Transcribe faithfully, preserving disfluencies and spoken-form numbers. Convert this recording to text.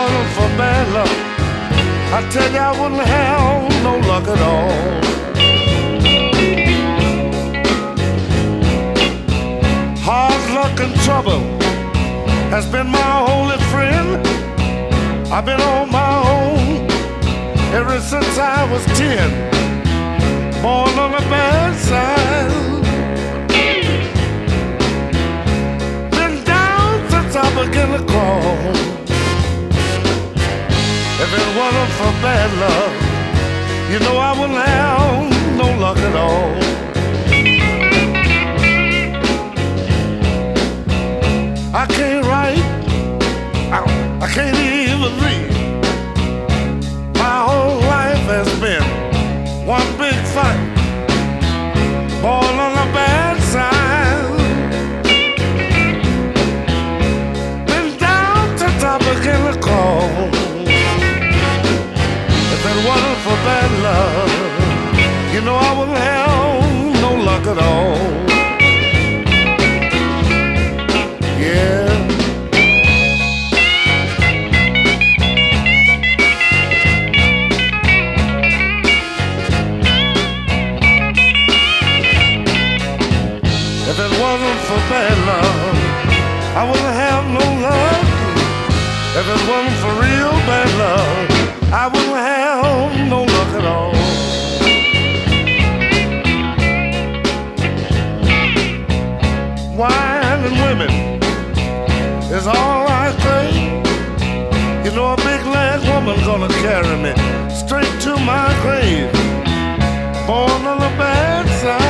wasn't for bad luck, I tell you I wouldn't have no luck at all. Hard luck and trouble has been my only friend. I've been on my own ever since I was ten, born on the bad side. Been down since I began to crawl. If it wasn't for bad luck, you know I wouldn't have no luck at all. I can't write, I, I can't even read. My whole life has been one big fight, born on the bad side. Been down since I began to crawl. If it wasn't for bad luck, you know I wouldn't have no luck at all. Yeah. If it wasn't for bad luck, I wouldn't have no luck. If it wasn't for real bad luck, I wouldn't have no luck at all. Wine and women is all I crave. You know a big leg woman gonna carry me straight to my grave. Born on the bad side.